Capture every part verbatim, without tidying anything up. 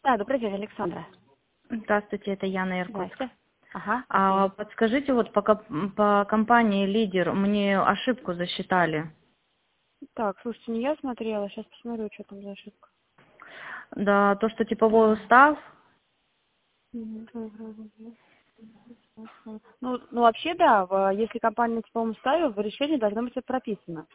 Да, добрый день, Александра. Здравствуйте, это Яна Иркутск. Здрасте. Ага, А, окей. подскажите, вот по, коп- по компании «Лидер» мне ошибку засчитали. Так, слушайте, не я смотрела, сейчас посмотрю, что там за ошибка. Да, то, что типовой Так. устав, Мгм. Ну, ну, вообще, да, в- если компания на типовом уставе, в решении должно быть это прописано.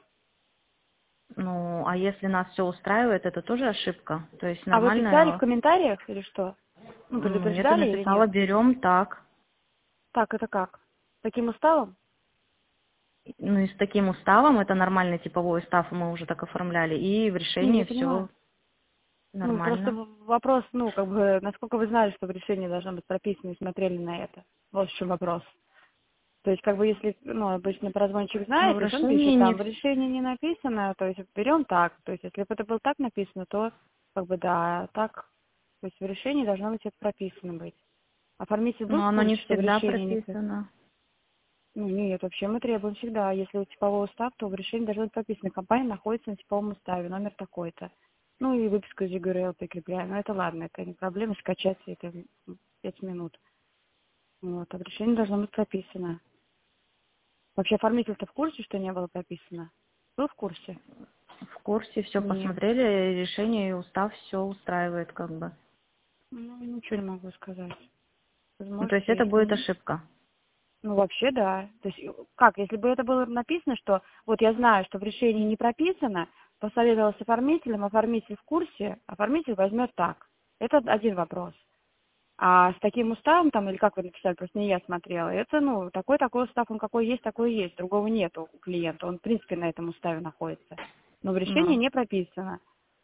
ну, а если нас все устраивает, это тоже ошибка? То есть А вы писали в нормально, комментариях или что? Ну, ну, нет, я предупреждали или написала нет? «берем так». Так, это как? Таким уставом? Ну, и с таким уставом, это нормальный типовой устав, мы уже так оформляли, и в Не, решении не понимаю. все Ну, просто нормально. в- вопрос, ну, как бы, насколько вы знали, что в решении должно быть прописано и смотрели на это? Вот в чем вопрос. То есть, как бы, если, ну, обычно прозвончик Ну, знает, в то есть он решении пишет, не... там в вс- решении не написано, то есть берем так. То есть, если бы это было так написано, то, как бы, да, так, то есть в решении должно быть это прописано быть. Оформитель был Ну, в оно не курсе, что в всегда решении не... пи- прописано. Ну, нет, вообще мы требуем всегда. Если у типового устав, то в решении должно быть прописано. Компания находится на типовом уставе, номер такой-то. Ну, и выписку из ЕГРЛ прикрепляем. Ну, это ладно, это не проблема, скачать это пять минут. Вот, а в решении должно быть прописано. Вообще оформитель-то в курсе, что не было прописано? Был в курсе? В курсе, все Нет. посмотрели, решение и устав все устраивает как бы. Ну, ничего не могу сказать. Ну, то Возможно, есть это если... будет н- ошибка. Ну, вообще, да. То есть, э, как, если бы это было написано, что вот я знаю, что в решении не прописано, посоветовалась с оформителем, оформитель в курсе, оформитель возьмет так. Это один вопрос. А с таким уставом, там, или как вы написали, просто не я смотрела, это, ну, такой-такой устав, он какой есть, такой и есть. Другого нету у клиента. Он, в принципе, на этом уставе находится. Но в решении Ну, не прописано.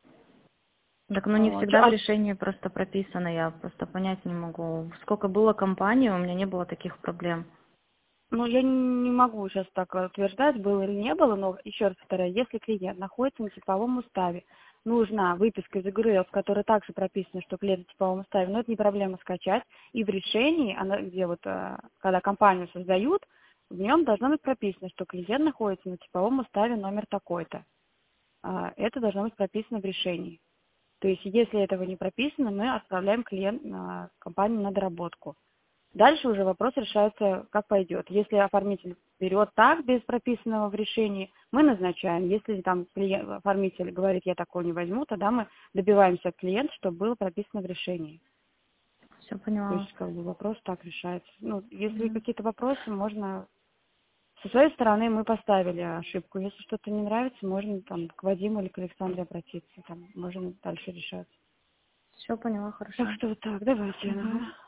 так, ну не Вот. Чё- всегда в а решении просто прописано, я просто понять не могу. Сколько было компаний, у меня не было таких проблем. Ну, я не могу сейчас так утверждать, было или не было, но еще раз повторяю, если клиент находится на типовом уставе, нужна выписка из ИГРЛ, в которой также прописано, что клиент на типовом уставе, но это не проблема скачать, и в решении, она, где вот, э, когда компанию создают, в нем должно быть прописано, что клиент находится на типовом уставе номер такой-то. А, Это должно быть прописано в решении. То есть, если этого не прописано, мы отправляем клиент на компанию на доработку. Дальше уже вопрос решается, как пойдет. Если оформитель берет так, без прописанного в решении, мы назначаем. Если там клиент, оформитель говорит, я такого не возьму, тогда мы добиваемся от клиента, чтобы было прописано в решении. Все То поняла. есть, как бы, вопрос так решается. Ну, если Мгм. какие-то вопросы, можно... Со своей стороны мы поставили ошибку. Если что-то не нравится, можно там к Вадиму или к Александре обратиться. Там можем дальше решать. Все поняла, Так хорошо. что вот так, давайте. Мгм. Ага.